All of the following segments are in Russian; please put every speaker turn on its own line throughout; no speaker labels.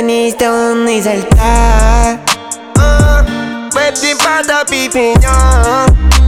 не сделан изо льда. Бэйб, не потопи меня.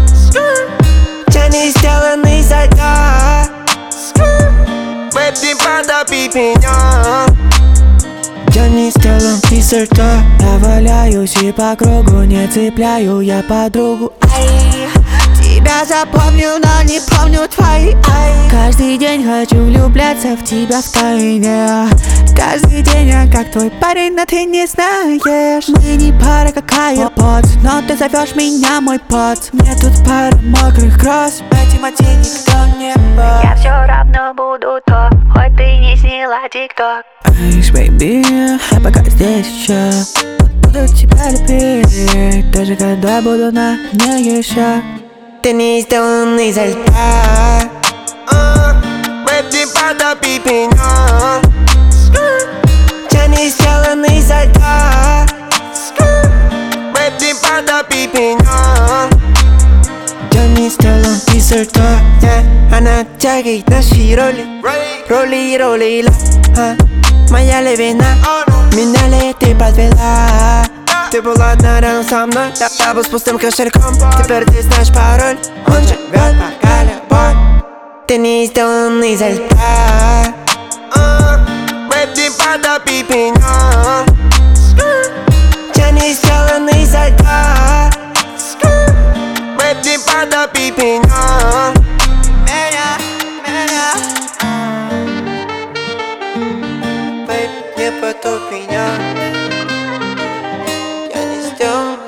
Я не сделан изо льда. Бэйб, не потопи меня. Я не сделан изо льда.
Я валяюсь и по кругу, не цепляю я подругу. Ай, тебя запомню, но не помню твои. Ай, каждый день хочу влюбляться в тебя втайне. Каждый день я как твой парень, но ты не знаешь. Мы не пара, какая поц, но ты зовешь меня мой поц. Мне тут пара мокрых гроз, в темноте никто не был.
Я все равно буду то, хоть ты не сняла тикток.
Айш, бэйби, я пока здесь еще буду тебя любить, даже когда буду на дне еще.
Ты не сделан изо льда. Бэйб, не потопи меня. Я не сделан изо льда. Бэйб, не потопи меня. Я не сделан изо льда. Она тягает наши роли, моя левина. Меня ли ты подвела? Ты была одна рядом со мной. Я был с пустым кошельком. Теперь ты знаешь пароль. Он живет пока любовь. Ты не сделан изо льда. Бэйб, не потопи меня. Я не сделан изо льда. Бэйб, не потопи меня. Бэйб, не потопи меня. Я не сделан